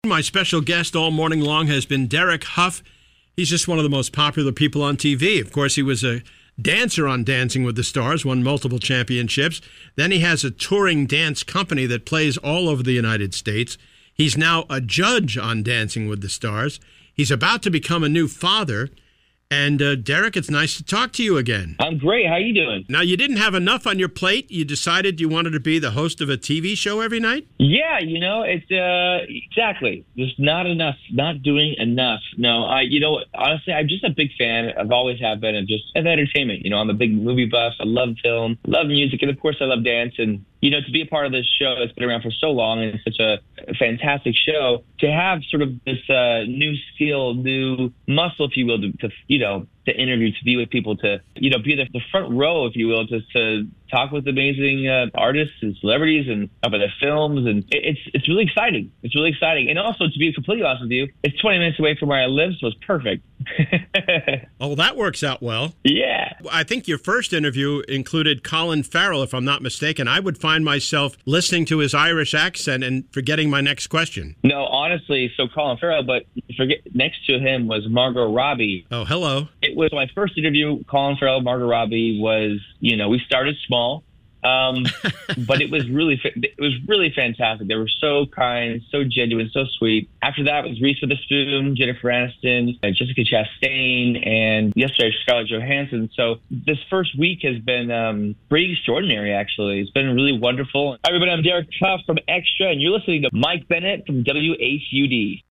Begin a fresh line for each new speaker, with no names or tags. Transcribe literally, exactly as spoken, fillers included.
My special guest all morning long has been Derek Hough. He's just one of the most popular people on T V. Of course, he was a dancer on Dancing with the Stars, won multiple championships. Then he has a touring dance company that plays all over the United States. He's now a judge on Dancing with the Stars. He's about to become a new father. And uh, Derek, it's nice to talk to you again.
I'm great. How you doing?
Now, you didn't have enough on your plate. You decided you wanted to be the host of a T V show every night?
Yeah, you know, it's uh, exactly. There's not enough, not doing enough. No, I, you know, honestly, I'm just a big fan. I've always have been of just of entertainment. You know, I'm a big movie buff. I love film, love music, and of course, I love dance. And you know, to be a part of this show that's been around for so long and it's such a fantastic show, to have sort of this uh, new skill, new muscle, if you will, to, to you know, to interview, to be with people, to, you know, be the, the front row, if you will, to, to talk with amazing uh, artists and celebrities and about their films. And it, it's it's really exciting. It's really exciting. And also, to be completely honest with you, it's twenty minutes away from where I live, so it's perfect.
Oh, that works out well.
Yeah.
I think your first interview included Colin Farrell, if I'm not mistaken. I would find myself listening to his Irish accent and forgetting my next question.
No, honestly, so Colin Farrell, but forget next to him was Margot Robbie.
Oh, hello.
It was my first interview. Colin Farrell, Margot Robbie was, you know, we started small, um, but it was really, it was really fantastic. They were so kind, so genuine, so sweet. After that was Reese Witherspoon, Jennifer Aniston, uh, Jessica Chastain, and yesterday Scarlett Johansson. So this first week has been um, pretty extraordinary, actually. It's been really wonderful. Hi, everybody, I'm Derek Hough from Extra, and you're listening to Mike Bennett from W H U D.